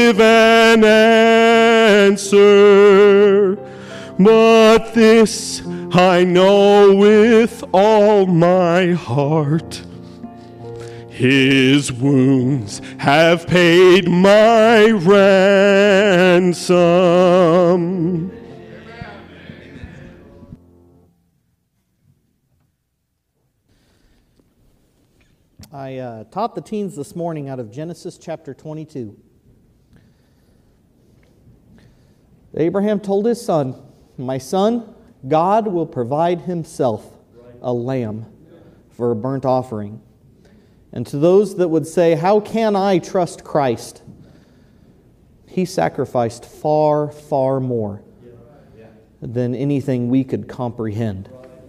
give an answer, but this I know with all my heart. His wounds have paid my ransom. I taught the teens this morning out of Genesis chapter 22. Abraham told his son, "My son, God will provide himself a lamb for a burnt offering." And to those that would say, "How can I trust Christ?" He sacrificed far, far more than anything we could comprehend.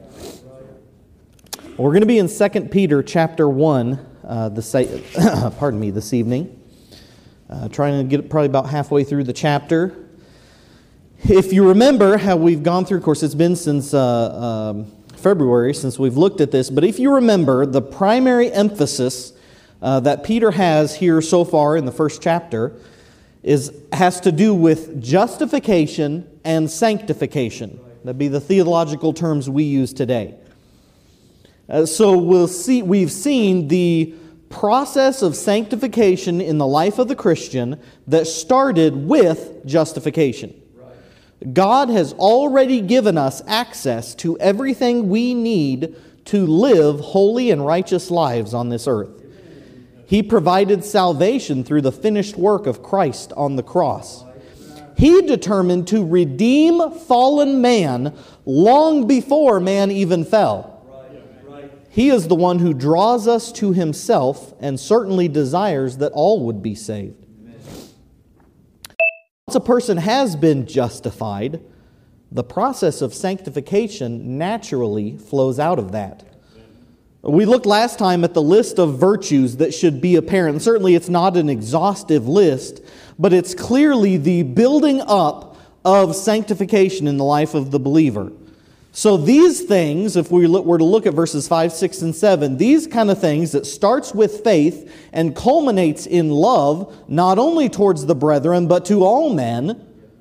We're going to be in 2 Peter chapter 1 this evening. Trying to get probably about halfway through the chapter. If you remember how we've gone through, of course it's been since February since we've looked at this, but if you remember, the primary emphasis that Peter has here so far in the first chapter has to do with justification and sanctification. That'd be the theological terms we use today. So we've seen the process of sanctification in the life of the Christian that started with justification. God has already given us access to everything we need to live holy and righteous lives on this earth. He provided salvation through the finished work of Christ on the cross. He determined to redeem fallen man long before man even fell. He is the one who draws us to Himself and certainly desires that all would be saved. Once a person has been justified, the process of sanctification naturally flows out of that. We looked last time at the list of virtues that should be apparent. And certainly it's not an exhaustive list, but it's clearly the building up of sanctification in the life of the believer. So these things, if we were to look at verses 5, 6, and 7, these kind of things that starts with faith and culminates in love, not only towards the brethren, but to all men,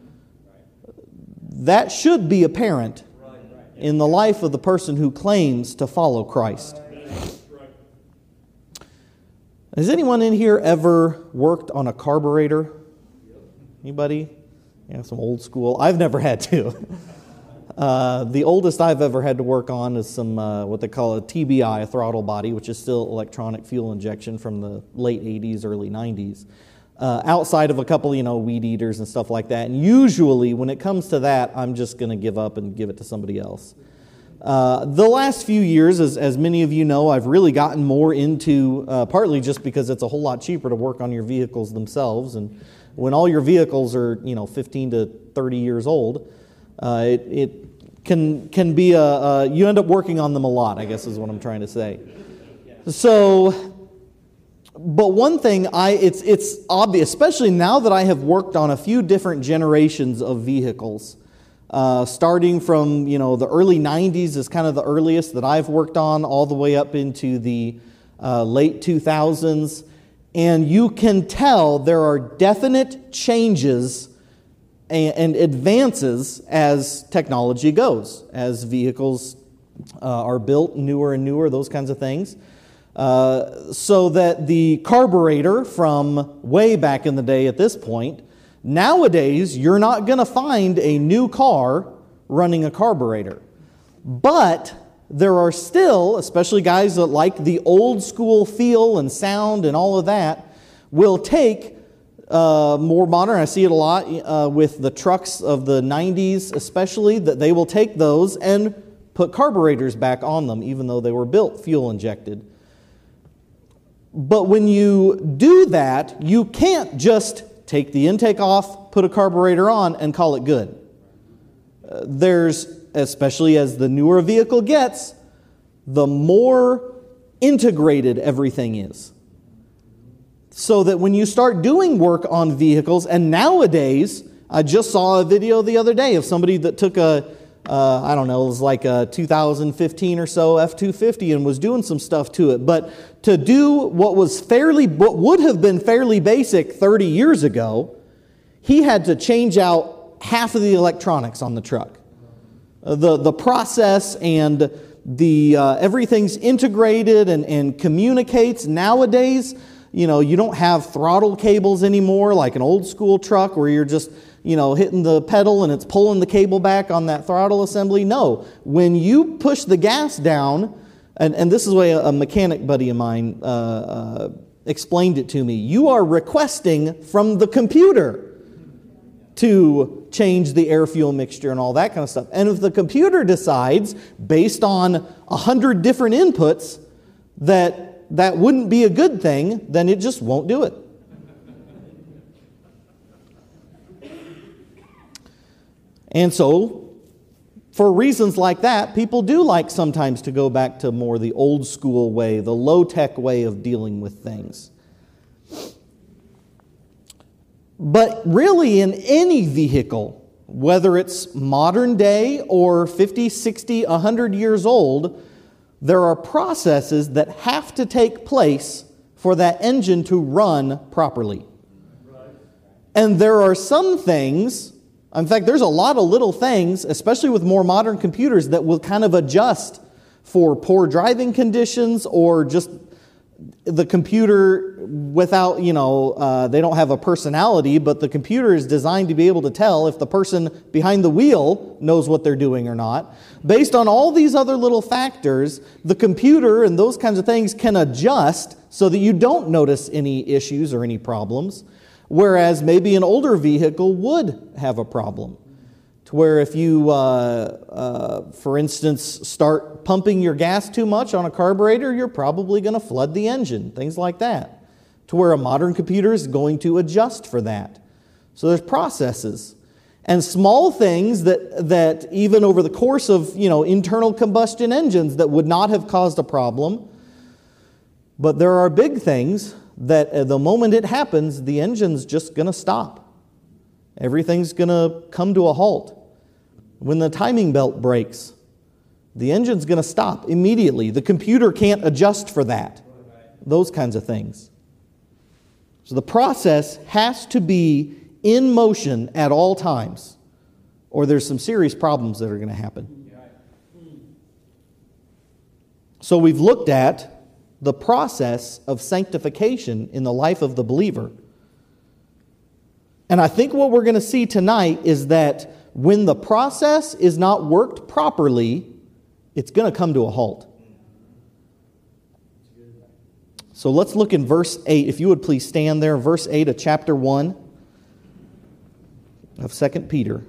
that should be apparent in the life of the person who claims to follow Christ. Has anyone in here ever worked on a carburetor? Anybody? Yeah, some old school. I've never had to. The oldest I've ever had to work on is some what they call a TBI, a throttle body, which is still electronic fuel injection from the late 80s, early 90s. Outside of a couple, weed eaters and stuff like that. And usually when it comes to that, I'm just going to give up and give it to somebody else. The last few years, as many of you know, I've really gotten more into, partly just because it's a whole lot cheaper to work on your vehicles themselves. And when all your vehicles are, 15 to 30 years old, it can be you end up working on them a lot, I guess is what I'm trying to say. So, but one thing it's obvious, especially now that I have worked on a few different generations of vehicles, starting from, the early 90s is kind of the earliest that I've worked on, all the way up into the late 2000s. And you can tell there are definite changes and advances as technology goes, as vehicles are built newer and newer, those kinds of things. So that the carburetor from way back in the day at this point, nowadays you're not going to find a new car running a carburetor. But there are still, especially guys that like the old school feel and sound and all of that, will take more modern. I see it a lot with the trucks of the 90s especially, that they will take those and put carburetors back on them, even though they were built fuel injected. But when you do that, you can't just take the intake off, put a carburetor on, and call it good. There's, especially as the newer a vehicle gets, the more integrated everything is. So that when you start doing work on vehicles, and nowadays, I just saw a video the other day of somebody that took it was like a 2015 or so F-250 and was doing some stuff to it. But to do what would have been fairly basic 30 years ago, he had to change out half of the electronics on the truck. The process and the everything's integrated and communicates. Nowadays, you don't have throttle cables anymore like an old school truck where you're just, hitting the pedal and it's pulling the cable back on that throttle assembly. No, when you push the gas down, and this is the way a mechanic buddy of mine explained it to me, you are requesting from the computer to change the air-fuel mixture and all that kind of stuff. And if the computer decides, based on 100 different inputs, that wouldn't be a good thing, then it just won't do it. And so, for reasons like that, people do like sometimes to go back to more the old school way, the low-tech way of dealing with things. But really in any vehicle, whether it's modern day or 50, 60, 100 years old, there are processes that have to take place for that engine to run properly. And there are some things, in fact, there's a lot of little things, especially with more modern computers, that will kind of adjust for poor driving conditions or just the computer without, they don't have a personality, but the computer is designed to be able to tell if the person behind the wheel knows what they're doing or not. Based on all these other little factors, the computer and those kinds of things can adjust so that you don't notice any issues or any problems, whereas maybe an older vehicle would have a problem. To where if you, for instance, start pumping your gas too much on a carburetor, you're probably going to flood the engine, things like that. To where a modern computer is going to adjust for that. So there's processes. And small things that even over the course of, internal combustion engines that would not have caused a problem. But there are big things that at the moment it happens, the engine's just going to stop. Everything's going to come to a halt. When the timing belt breaks, the engine's going to stop immediately. The computer can't adjust for that. Those kinds of things. So the process has to be in motion at all times, or there's some serious problems that are going to happen. So we've looked at the process of sanctification in the life of the believer. And I think what we're going to see tonight is that when the process is not worked properly, it's going to come to a halt. So let's look in verse 8. If you would please stand there, verse 8 of chapter 1 of 2 Peter.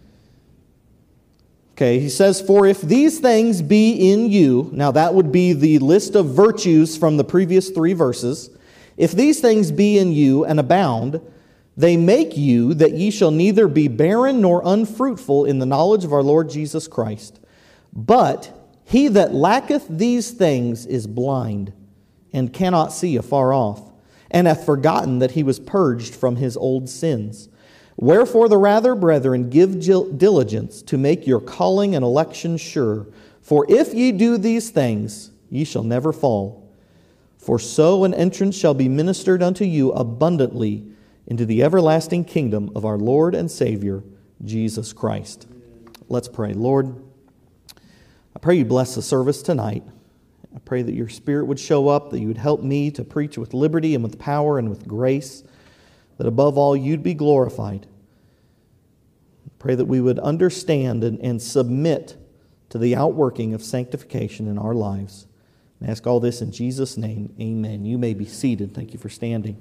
Okay, he says, "For if these things be in you," now that would be the list of virtues from the previous 3 verses. "If these things be in you and abound, they make you that ye shall neither be barren nor unfruitful in the knowledge of our Lord Jesus Christ. But he that lacketh these things is blind, and cannot see afar off, and hath forgotten that he was purged from his old sins. Wherefore the rather, brethren, give diligence to make your calling and election sure. For if ye do these things, ye shall never fall. For so an entrance shall be ministered unto you abundantly into the everlasting kingdom of our Lord and Savior, Jesus Christ." Let's pray. Lord, I pray you bless the service tonight. I pray that your Spirit would show up, that you would help me to preach with liberty and with power and with grace, that above all you'd be glorified. I pray that we would understand and submit to the outworking of sanctification in our lives. And ask all this in Jesus' name. Amen. You may be seated. Thank you for standing.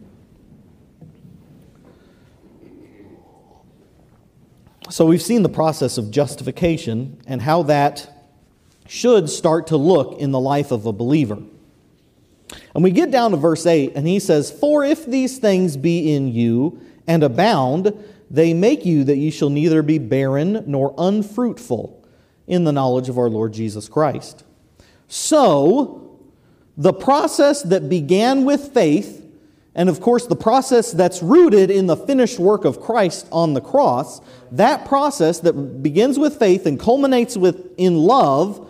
So we've seen the process of justification and how that should start to look in the life of a believer. And we get down to verse 8, and he says, "For if these things be in you and abound, they make you that ye shall neither be barren nor unfruitful in the knowledge of our Lord Jesus Christ." So, the process that began with faith, and of course the process that's rooted in the finished work of Christ on the cross, that process that begins with faith and culminates in love,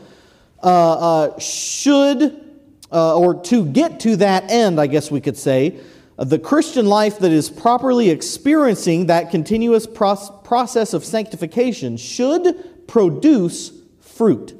should, or to get to that end, I guess we could say, The Christian life that is properly experiencing that continuous process of sanctification should produce fruit.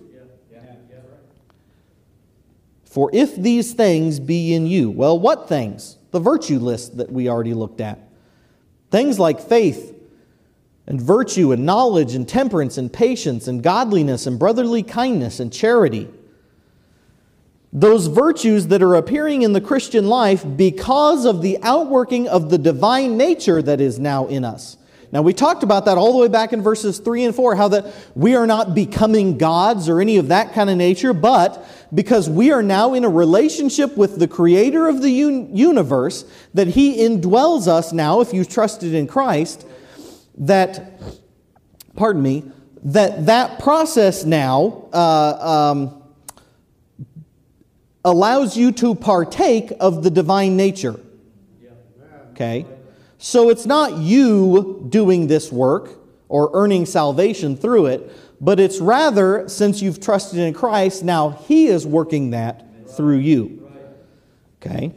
For if these things be in you, well, what things? The virtue list that we already looked at. Things like faith and virtue and knowledge and temperance and patience and godliness and brotherly kindness and charity. Those virtues that are appearing in the Christian life because of the outworking of the divine nature that is now in us. Now, we talked about that all the way back in verses 3 and 4, how that we are not becoming gods or any of that kind of nature, but because we are now in a relationship with the Creator of the universe, that He indwells us now, if you've trusted in Christ, that process now allows you to partake of the divine nature. Okay? So it's not you doing this work or earning salvation through it, but it's rather, since you've trusted in Christ, now He is working that through you. Okay?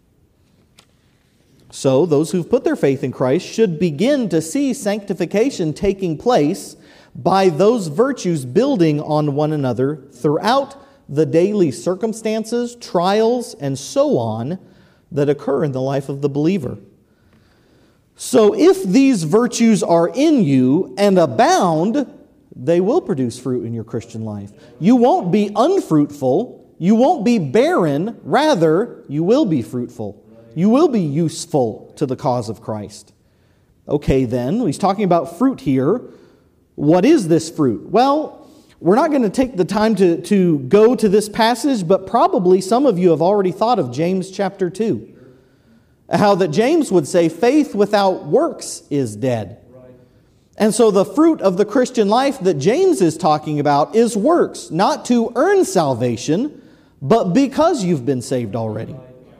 So those who've put their faith in Christ should begin to see sanctification taking place by those virtues building on one another throughout the daily circumstances, trials, and so on that occur in the life of the believer. So if these virtues are in you and abound, they will produce fruit in your Christian life. You won't be unfruitful. You won't be barren. Rather, you will be fruitful. You will be useful to the cause of Christ. Okay, then, he's talking about fruit here. What is this fruit? Well, we're not going to take the time to go to this passage, but probably some of you have already thought of James chapter 2. How that James would say, faith without works is dead. And so the fruit of the Christian life that James is talking about is works, not to earn salvation, but because you've been saved already.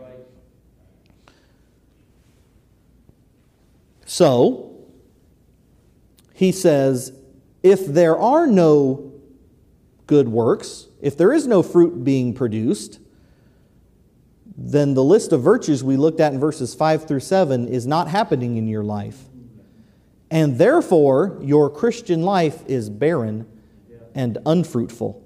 So, he says, if there are no good works, if there is no fruit being produced, then the list of virtues we looked at in verses 5 through 7 is not happening in your life. And therefore, your Christian life is barren and unfruitful.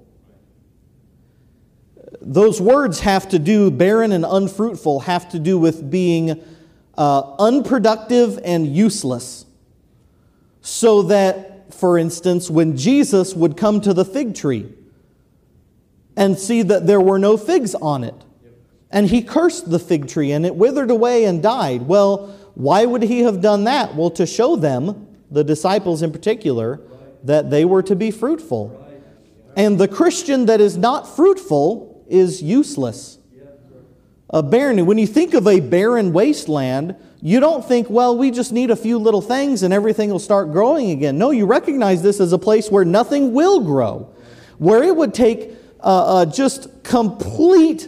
Those words have to do, barren and unfruitful, have to do with being unproductive and useless. So that, for instance, when Jesus would come to the fig tree and see that there were no figs on it, and He cursed the fig tree and it withered away and died. Well, why would He have done that? Well, to show them, the disciples in particular, that they were to be fruitful. And the Christian that is not fruitful is useless. Barren. When you think of a barren wasteland, you don't think, well, we just need a few little things and everything will start growing again. No, you recognize this as a place where nothing will grow. Where it would take just complete,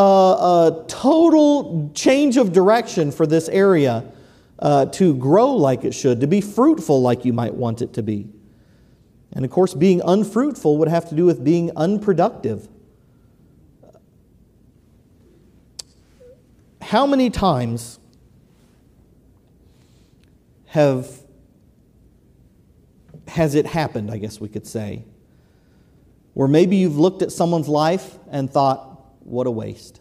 total change of direction for this area to grow like it should, to be fruitful like you might want it to be. And of course, being unfruitful would have to do with being unproductive. How many times has it happened, I guess we could say, where maybe you've looked at someone's life and thought, what a waste.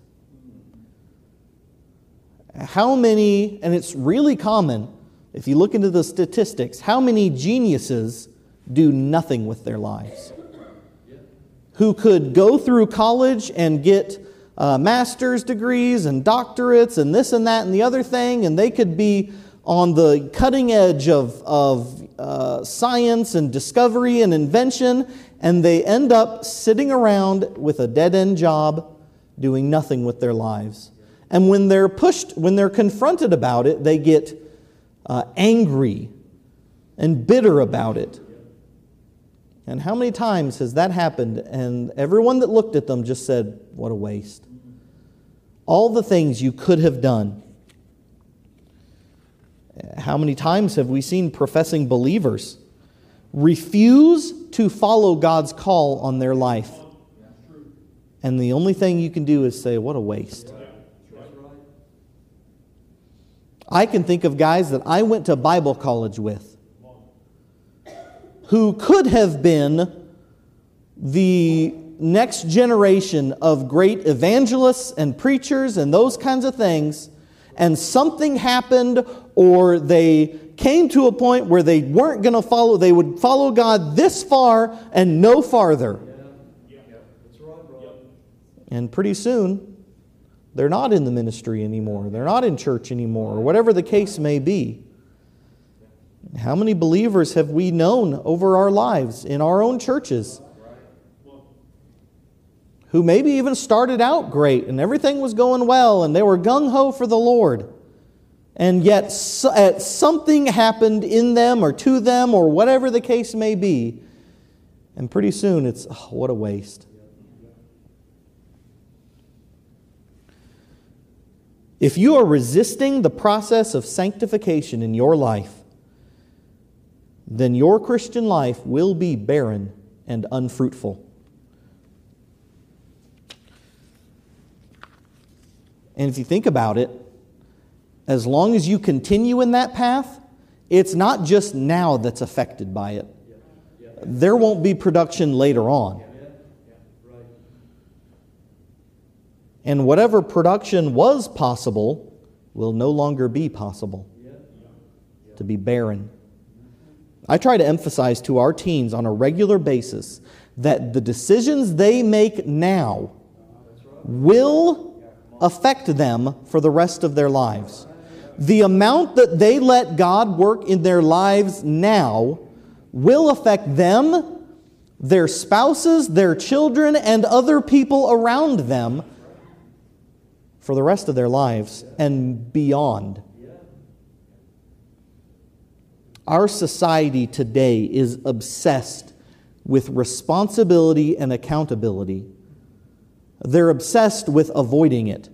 How many, and it's really common, if you look into the statistics, how many geniuses do nothing with their lives? Who could go through college and get master's degrees and doctorates and this and that and the other thing, and they could be on the cutting edge of science and discovery and invention, and they end up sitting around with a dead-end job doing nothing with their lives. And when they're confronted about it, they get angry and bitter about it. And how many times has that happened? And everyone that looked at them just said, what a waste. All the things you could have done. How many times have we seen professing believers refuse to follow God's call on their life? And the only thing you can do is say, what a waste. I can think of guys that I went to Bible college with who could have been the next generation of great evangelists and preachers and those kinds of things, and something happened, or they came to a point where they weren't going to follow, they would follow God this far and no farther. And pretty soon, they're not in the ministry anymore. They're not in church anymore, or whatever the case may be. How many believers have we known over our lives in our own churches who maybe even started out great and everything was going well and they were gung-ho for the Lord, and yet something happened in them or to them or whatever the case may be, and pretty soon it's, oh, what a waste. If you are resisting the process of sanctification in your life, then your Christian life will be barren and unfruitful. And if you think about it, as long as you continue in that path, it's not just now that's affected by it. There won't be production later on. And whatever production was possible will no longer be possible. To be barren. I try to emphasize to our teens on a regular basis that the decisions they make now will affect them for the rest of their lives. The amount that they let God work in their lives now will affect them, their spouses, their children, and other people around them for the rest of their lives and beyond. Our society today is obsessed with responsibility and accountability. They're obsessed with avoiding it.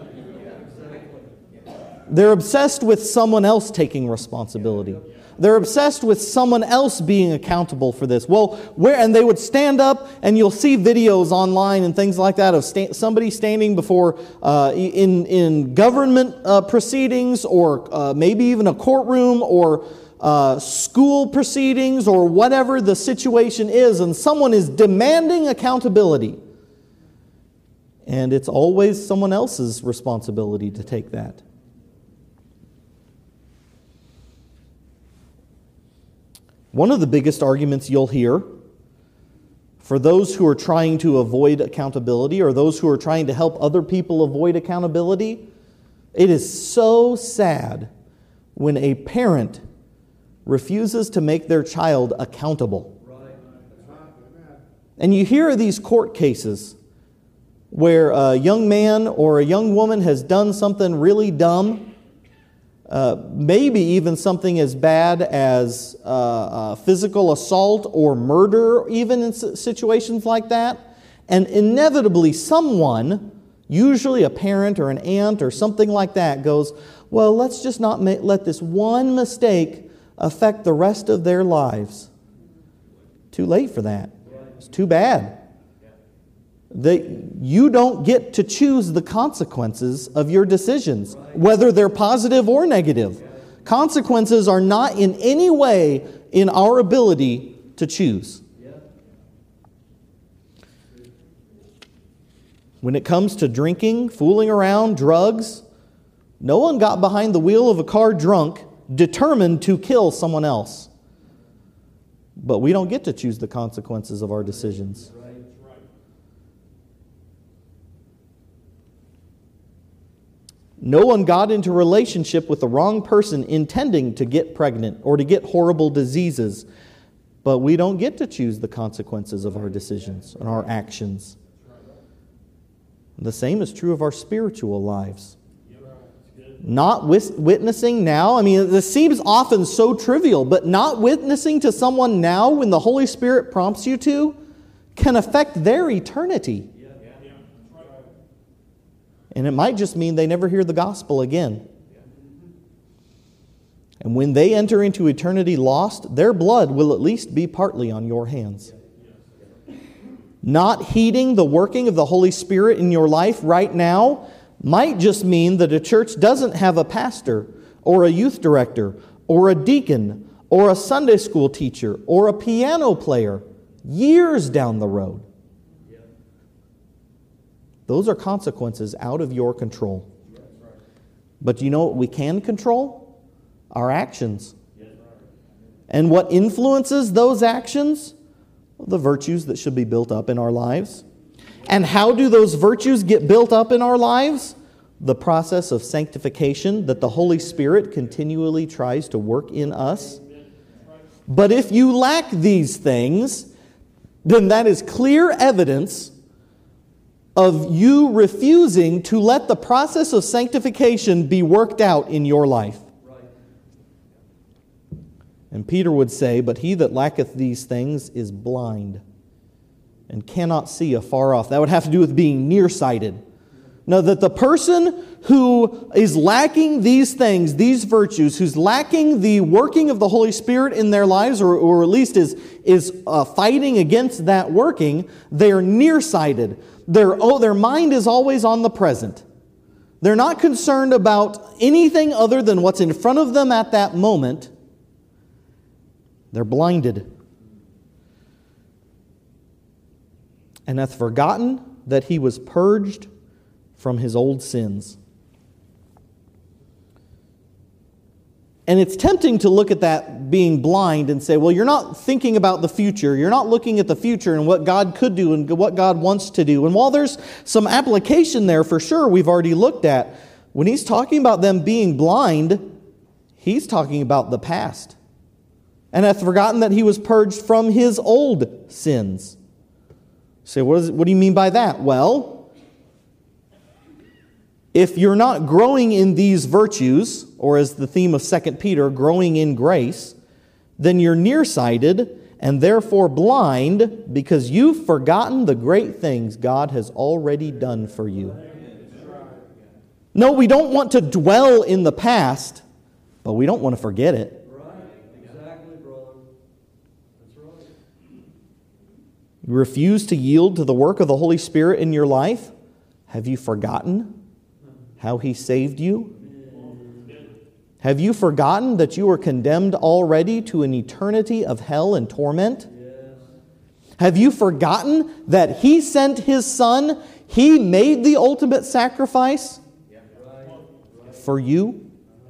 They're obsessed with someone else taking responsibility. They're obsessed with someone else being accountable for this. And they would stand up, and you'll see videos online and things like that of somebody standing before in government proceedings, or maybe even a courtroom, or school proceedings, or whatever the situation is, and someone is demanding accountability. And it's always someone else's responsibility to take that. One of the biggest arguments you'll hear for those who are trying to avoid accountability, or those who are trying to help other people avoid accountability, it is so sad when a parent refuses to make their child accountable. And you hear of these court cases where a young man or a young woman has done something really dumb, maybe even something as bad as physical assault or murder, even in situations like that. And inevitably someone, usually a parent or an aunt or something like that, goes, well, let's just not let this one mistake affect the rest of their lives. Too late for that. It's too bad. You don't get to choose the consequences of your decisions, whether they're positive or negative. Consequences are not in any way in our ability to choose. When it comes to drinking, fooling around, drugs, no one got behind the wheel of a car drunk, determined to kill someone else. But we don't get to choose the consequences of our decisions. No one got into a relationship with the wrong person intending to get pregnant or to get horrible diseases. But we don't get to choose the consequences of our decisions and our actions. The same is true of our spiritual lives. Not witnessing now, I mean, this seems often so trivial, but not witnessing to someone now when the Holy Spirit prompts you to can affect their eternity. And it might just mean they never hear the gospel again. And when they enter into eternity lost, their blood will at least be partly on your hands. Not heeding the working of the Holy Spirit in your life right now might just mean that a church doesn't have a pastor or a youth director, or a deacon, or a Sunday school teacher, or a piano player years down the road. Those are consequences out of your control. But you know what we can control? Our actions. And what influences those actions? The virtues that should be built up in our lives. And how do those virtues get built up in our lives? The process of sanctification that the Holy Spirit continually tries to work in us. But if you lack these things, then that is clear evidence of you refusing to let the process of sanctification be worked out in your life. And Peter would say, "But he that lacketh these things is blind, and cannot see afar off." That would have to do with being nearsighted. Now, that the person who is lacking these things, these virtues, who's lacking the working of the Holy Spirit in their lives, or at least is fighting against that working, they are nearsighted. Their mind is always on the present. They're not concerned about anything other than what's in front of them at that moment. They're blinded. And hath forgotten that he was purged from his old sins. And it's tempting to look at that being blind and say, well, you're not thinking about the future. You're not looking at the future and what God could do and what God wants to do. And while there's some application there for sure we've already looked at, when he's talking about them being blind, he's talking about the past. And hath forgotten that he was purged from his old sins. So what do you mean by that? Well, if you're not growing in these virtues, or as the theme of 2 Peter, growing in grace, then you're nearsighted and therefore blind because you've forgotten the great things God has already done for you. No, we don't want to dwell in the past, but we don't want to forget it. You refuse to yield to the work of the Holy Spirit in your life? Have you forgotten how He saved you? Have you forgotten that you are condemned already to an eternity of hell and torment? Have you forgotten that He sent His Son? He made the ultimate sacrifice for you?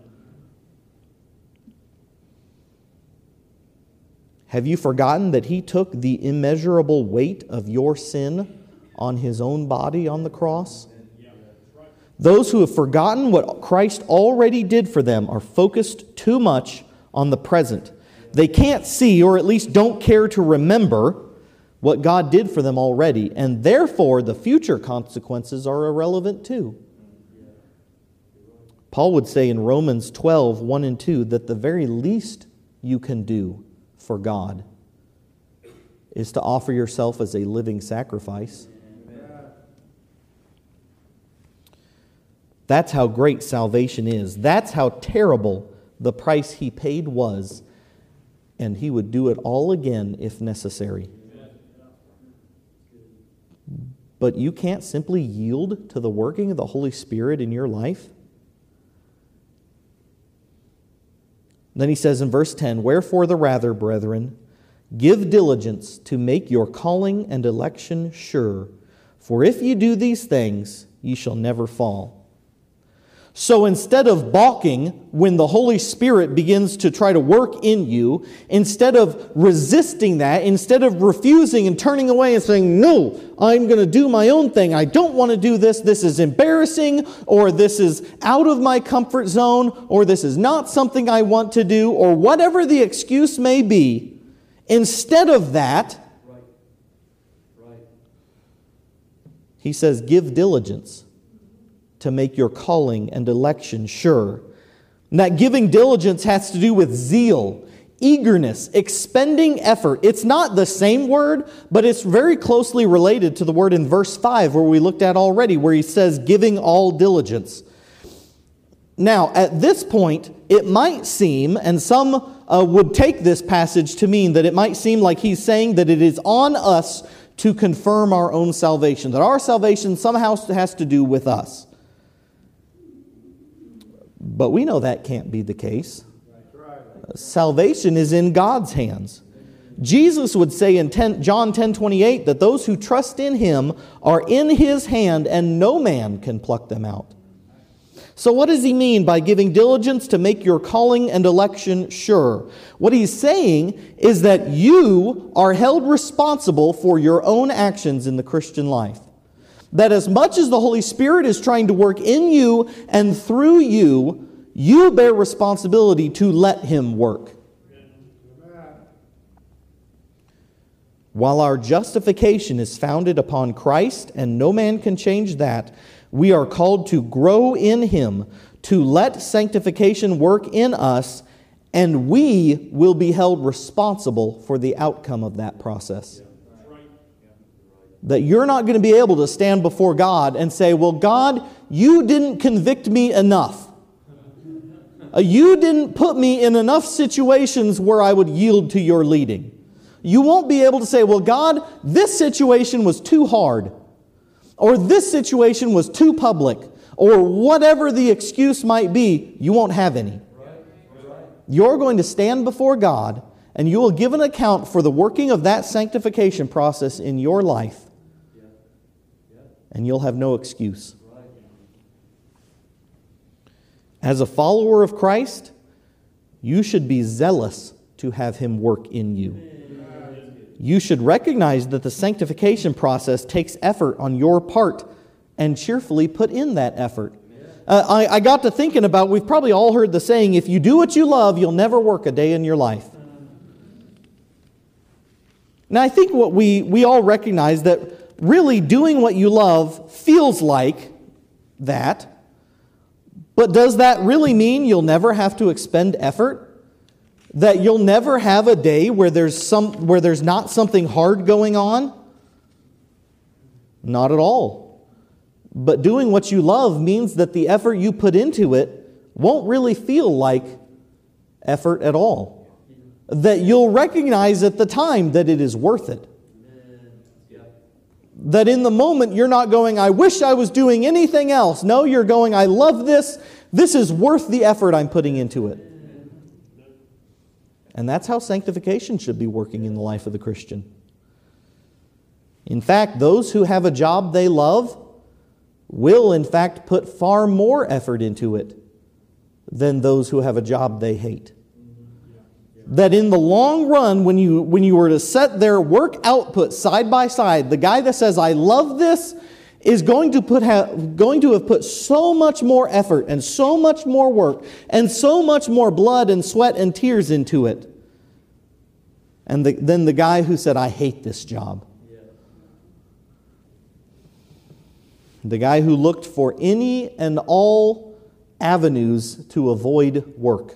Have you forgotten that He took the immeasurable weight of your sin on His own body on the cross? Those who have forgotten what Christ already did for them are focused too much on the present. They can't see, or at least don't care to remember, what God did for them already, and therefore the future consequences are irrelevant too. Paul would say in Romans 12, 1 and 2, that the very least you can do for God is to offer yourself as a living sacrifice. That's how great salvation is. That's how terrible the price He paid was. And He would do it all again if necessary. But you can't simply yield to the working of the Holy Spirit in your life. Then he says in verse 10, "Wherefore the rather, brethren, give diligence to make your calling and election sure. For if ye do these things, ye shall never fall." So instead of balking when the Holy Spirit begins to try to work in you, instead of resisting that, instead of refusing and turning away and saying, "No, I'm going to do my own thing. I don't want to do this. This is embarrassing," or "This is out of my comfort zone," or "This is not something I want to do," or whatever the excuse may be, instead of that, he says, give diligence to make your calling and election sure. And that giving diligence has to do with zeal, eagerness, expending effort. It's not the same word, but it's very closely related to the word in verse 5 where we looked at already, where he says, giving all diligence. Now, at this point, it might seem, and some would take this passage to mean that it might seem like he's saying that it is on us to confirm our own salvation, that our salvation somehow has to do with us. But we know that can't be the case. Salvation is in God's hands. Jesus would say in John 10:28 that those who trust in Him are in His hand and no man can pluck them out. So what does He mean by giving diligence to make your calling and election sure? What He's saying is that you are held responsible for your own actions in the Christian life. That as much as the Holy Spirit is trying to work in you and through you, you bear responsibility to let Him work. While our justification is founded upon Christ, and no man can change that, we are called to grow in Him, to let sanctification work in us, and we will be held responsible for the outcome of that process. That you're not going to be able to stand before God and say, well, God, you didn't convict me enough. You didn't put me in enough situations where I would yield to your leading. You won't be able to say, well, God, this situation was too hard, or this situation was too public, or whatever the excuse might be. You won't have any. You're going to stand before God, and you will give an account for the working of that sanctification process in your life, and you'll have no excuse. As a follower of Christ, you should be zealous to have Him work in you. You should recognize that the sanctification process takes effort on your part and cheerfully put in that effort. I got to thinking about, we've probably all heard the saying, if you do what you love, you'll never work a day in your life. Now, I think what we all recognize that really doing what you love feels like that. But does that really mean you'll never have to expend effort? That you'll never have a day where there's not something hard going on? Not at all. But doing what you love means that the effort you put into it won't really feel like effort at all. That you'll recognize at the time that it is worth it. That in the moment you're not going, I wish I was doing anything else. No, you're going, I love this. This is worth the effort I'm putting into it. And that's how sanctification should be working in the life of the Christian. In fact, those who have a job they love will, in fact, put far more effort into it than those who have a job they hate. That in the long run, when you were to set their work output side by side, the guy that says, I love this, is going to have put so much more effort and so much more work and so much more blood and sweat and tears into it than the guy who said, I hate this job. The guy who looked for any and all avenues to avoid work.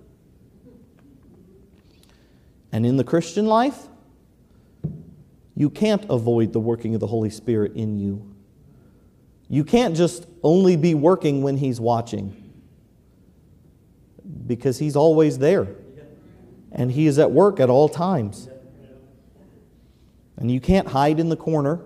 And in the Christian life, you can't avoid the working of the Holy Spirit in you. You can't just only be working when He's watching, because He's always there. And He is at work at all times. And you can't hide in the corner.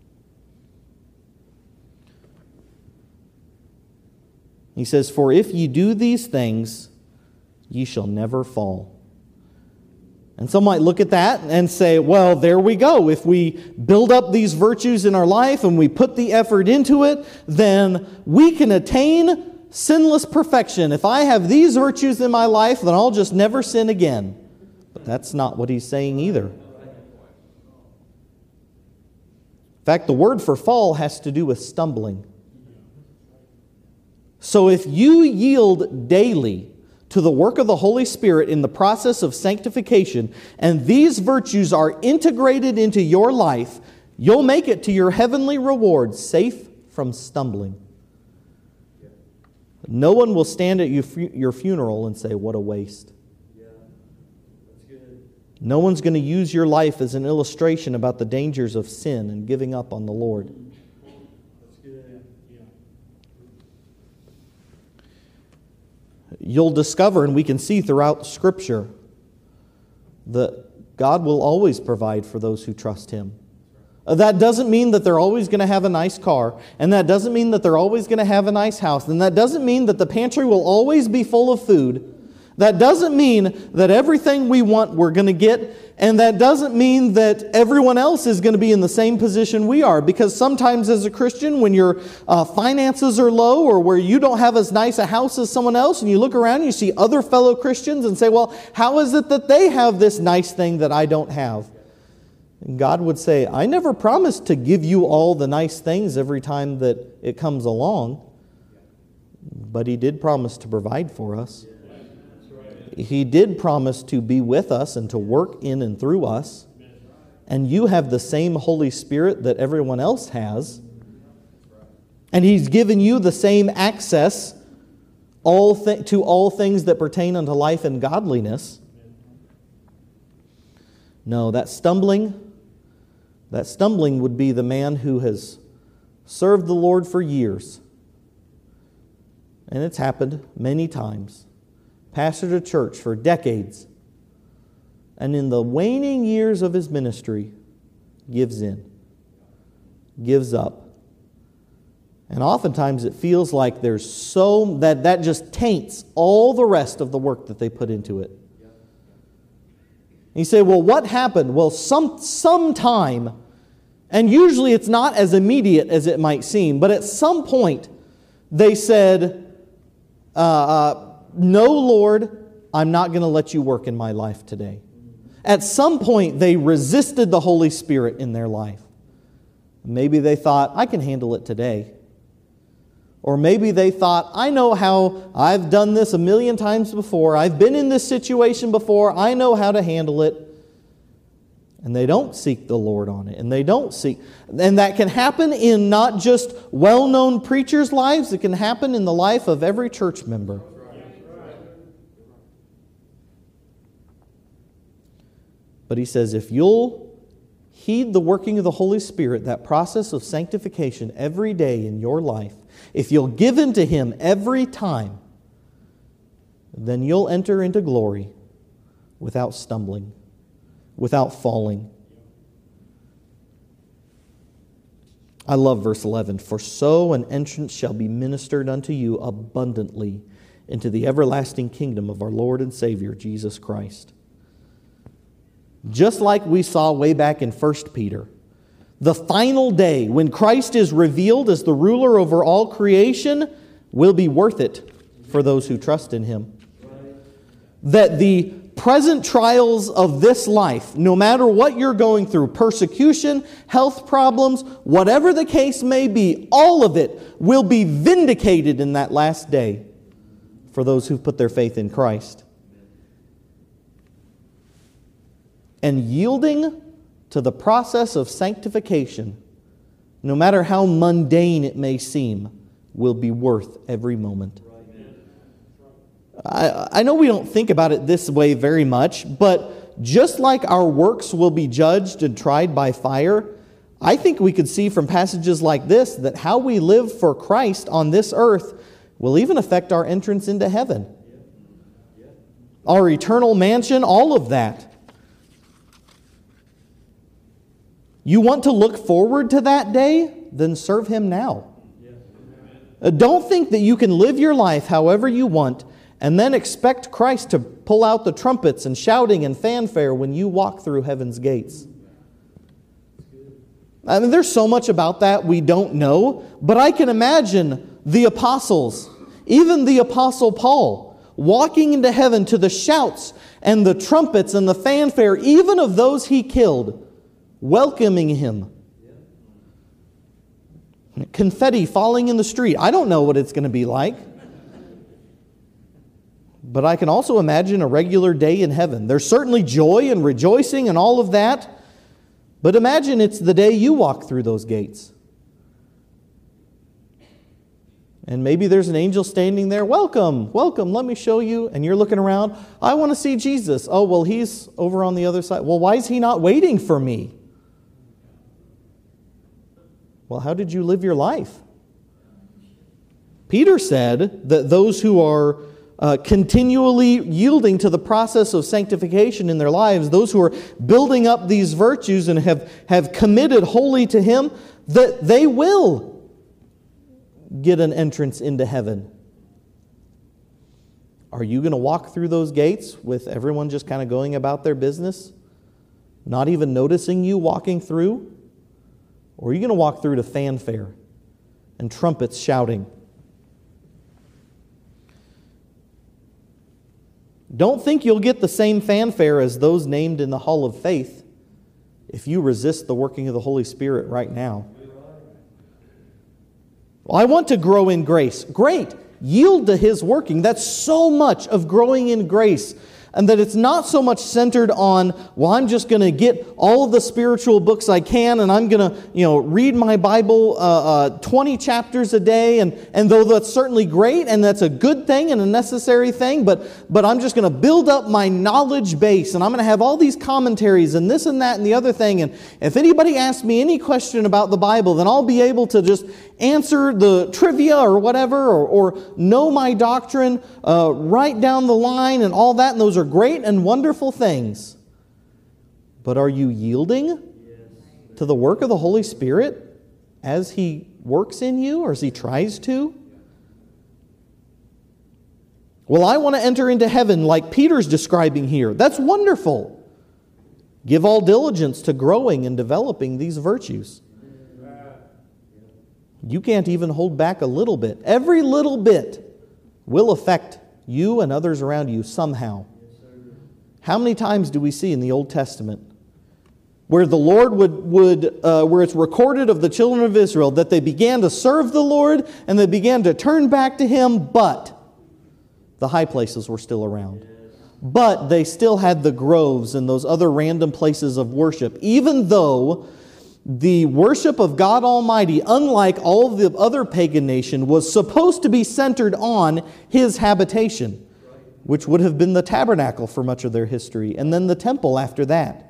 He says, for if ye do these things, ye shall never fall. And some might look at that and say, well, there we go. If we build up these virtues in our life and we put the effort into it, then we can attain sinless perfection. If I have these virtues in my life, then I'll just never sin again. But that's not what he's saying either. In fact, the word for fall has to do with stumbling. So if you yield daily to the work of the Holy Spirit in the process of sanctification, and these virtues are integrated into your life, you'll make it to your heavenly reward safe from stumbling. No one will stand at your funeral and say, what a waste. No one's going to use your life as an illustration about the dangers of sin and giving up on the Lord. You'll discover, and we can see throughout Scripture, that God will always provide for those who trust Him. That doesn't mean that they're always going to have a nice car. And that doesn't mean that they're always going to have a nice house. And that doesn't mean that the pantry will always be full of food. That doesn't mean that everything we want we're going to get. And that doesn't mean that everyone else is going to be in the same position we are. Because sometimes as a Christian, when your finances are low or where you don't have as nice a house as someone else, and you look around and you see other fellow Christians and say, well, how is it that they have this nice thing that I don't have? And God would say, I never promised to give you all the nice things every time that it comes along. But He did promise to provide for us. He did promise to be with us and to work in and through us. And you have the same Holy Spirit that everyone else has. And He's given you the same access to all things that pertain unto life and godliness. No, that stumbling would be the man who has served the Lord for years. And it's happened many times. Pastored a church for decades. And in the waning years of his ministry, gives in. Gives up. And oftentimes it feels like there's so that just taints all the rest of the work that they put into it. You say, well, what happened? Well, sometime, and usually it's not as immediate as it might seem, but at some point they said, no, Lord, I'm not going to let you work in my life today. At some point, they resisted the Holy Spirit in their life. Maybe they thought, I can handle it today. Or maybe they thought, I know how, I've done this a million times before. I've been in this situation before. I know how to handle it. And they don't seek the Lord on it. And that can happen in not just well-known preachers' lives. It can happen in the life of every church member. But He says, if you'll heed the working of the Holy Spirit, that process of sanctification every day in your life, if you'll give in to Him every time, then you'll enter into glory without stumbling, without falling. I love verse 11. For so an entrance shall be ministered unto you abundantly into the everlasting kingdom of our Lord and Savior, Jesus Christ. Just like we saw way back in 1 Peter, the final day when Christ is revealed as the ruler over all creation will be worth it for those who trust in Him. That the present trials of this life, no matter what you're going through, persecution, health problems, whatever the case may be, all of it will be vindicated in that last day for those who've put their faith in Christ. And yielding to the process of sanctification, no matter how mundane it may seem, will be worth every moment. I know we don't think about it this way very much, but just like our works will be judged and tried by fire, I think we could see from passages like this that how we live for Christ on this earth will even affect our entrance into heaven. Our eternal mansion, all of that. You want to look forward to that day? Then serve Him now. Don't think that you can live your life however you want and then expect Christ to pull out the trumpets and shouting and fanfare when you walk through heaven's gates. I mean, there's so much about that we don't know, but I can imagine the apostles, even the Apostle Paul, walking into heaven to the shouts and the trumpets and the fanfare, even of those he killed, welcoming him. Confetti falling in the street. I don't know what it's going to be like. But I can also imagine a regular day in heaven. There's certainly joy and rejoicing and all of that. But imagine it's the day you walk through those gates. And maybe there's an angel standing there. Welcome, welcome, let me show you. And you're looking around. I want to see Jesus. Oh, well, He's over on the other side. Well, why is He not waiting for me? Well, how did you live your life? Peter said that those who are continually yielding to the process of sanctification in their lives, those who are building up these virtues and have committed wholly to Him, that they will get an entrance into heaven. Are you going to walk through those gates with everyone just kind of going about their business, not even noticing you walking through? Or are you going to walk through to fanfare and trumpets shouting? Don't think you'll get the same fanfare as those named in the Hall of Faith if you resist the working of the Holy Spirit right now. Well, I want to grow in grace. Great. Yield to His working. That's so much of growing in grace. And that it's not so much centered on, well, I'm just going to get all of the spiritual books I can, and I'm going to, read my Bible 20 chapters a day. And though that's certainly great, and that's a good thing and a necessary thing, but I'm just going to build up my knowledge base, and I'm going to have all these commentaries and this and that and the other thing. And if anybody asks me any question about the Bible, then I'll be able to just answer the trivia or whatever, or know my doctrine right down the line and all that. And those are great and wonderful things. But are you yielding to the work of the Holy Spirit as He works in you, or as He tries to? Well, I want to enter into heaven like Peter's describing here. That's wonderful. Give all diligence to growing and developing these virtues. You can't even hold back a little bit. Every little bit will affect you and others around you somehow. How many times do we see in the Old Testament where the Lord where it's recorded of the children of Israel that they began to serve the Lord and they began to turn back to Him, but the high places were still around. But they still had the groves and those other random places of worship, even though the worship of God Almighty, unlike all of the other pagan nation, was supposed to be centered on His habitation, which would have been the tabernacle for much of their history, and then the temple after that.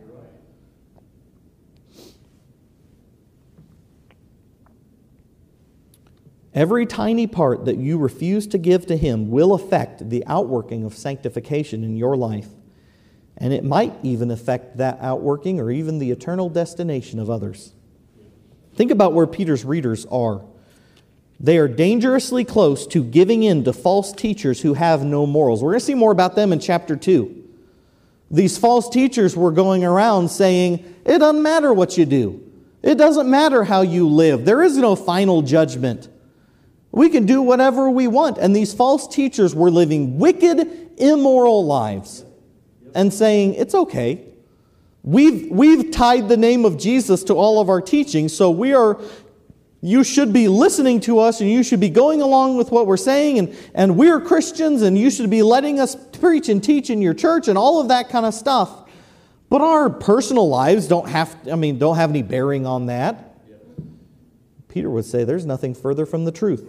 Every tiny part that you refuse to give to Him will affect the outworking of sanctification in your life. And it might even affect that outworking or even the eternal destination of others. Think about where Peter's readers are. They are dangerously close to giving in to false teachers who have no morals. We're going to see more about them in chapter 2. These false teachers were going around saying, it doesn't matter what you do. It doesn't matter how you live. There is no final judgment. We can do whatever we want. And these false teachers were living wicked, immoral lives and saying, it's okay. We've tied the name of Jesus to all of our teaching, so you should be listening to us and you should be going along with what we're saying, and we're Christians and you should be letting us preach and teach in your church and all of that kind of stuff. But our personal lives don't have any bearing on that. Peter would say there's nothing further from the truth.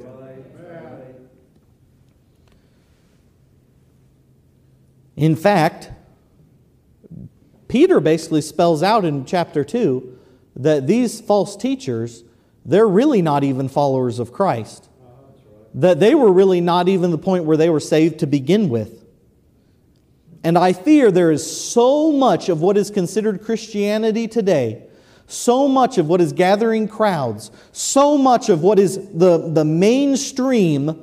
In fact, Peter basically spells out in chapter 2 that these false teachers, they're really not even followers of Christ. That they were really not even the point where they were saved to begin with. And I fear there is so much of what is considered Christianity today, so much of what is gathering crowds, so much of what is the mainstream,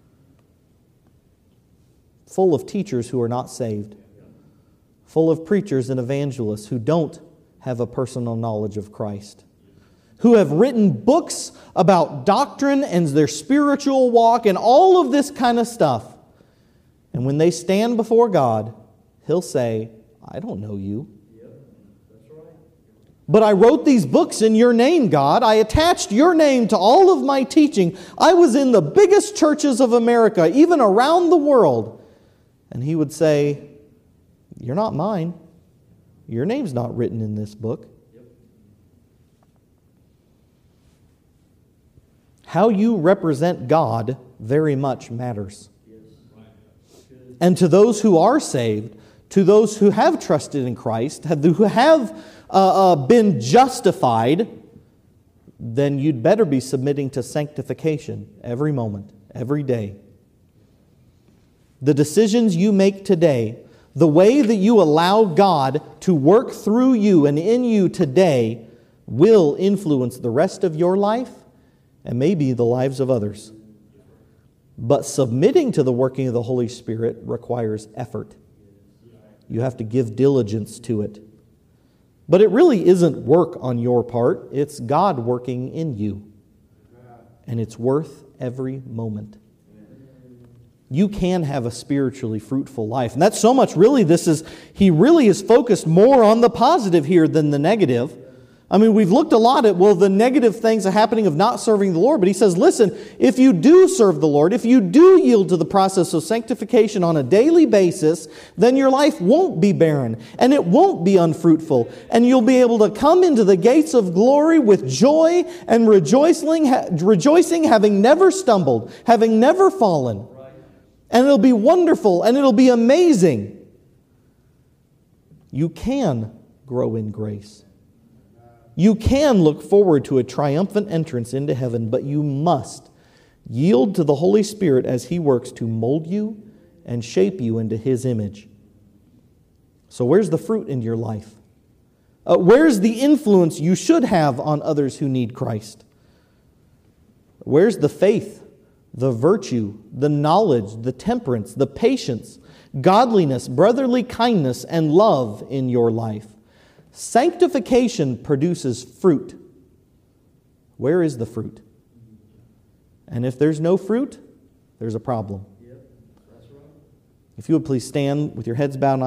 full of teachers who are not saved, full of preachers and evangelists who don't have a personal knowledge of Christ, who have written books about doctrine and their spiritual walk and all of this kind of stuff. And when they stand before God, He'll say, I don't know you. But I wrote these books in your name, God. I attached your name to all of my teaching. I was in the biggest churches of America, even around the world. And He would say, you're not mine. Your name's not written in this book. How you represent God very much matters. And to those who are saved, to those who have trusted in Christ, who have been justified, then you'd better be submitting to sanctification every moment, every day. The decisions you make today, the way that you allow God to work through you and in you today will influence the rest of your life and maybe the lives of others. But submitting to the working of the Holy Spirit requires effort. You have to give diligence to it. But it really isn't work on your part. It's God working in you. And it's worth every moment. You can have a spiritually fruitful life. And that's so much really he really is focused more on the positive here than the negative. I mean, we've looked a lot at, the negative things are happening of not serving the Lord. But he says, listen, if you do serve the Lord, if you do yield to the process of sanctification on a daily basis, then your life won't be barren and it won't be unfruitful. And you'll be able to come into the gates of glory with joy and rejoicing, having never stumbled, having never fallen. And it'll be wonderful and it'll be amazing. You can grow in grace. You can look forward to a triumphant entrance into heaven, but you must yield to the Holy Spirit as He works to mold you and shape you into His image. So where's the fruit in your life? Where's the influence you should have on others who need Christ? Where's the faith, the virtue, the knowledge, the temperance, the patience, godliness, brotherly kindness, and love in your life? Sanctification produces fruit. Where is the fruit? And if there's no fruit, there's a problem. If you would please stand with your heads bowed and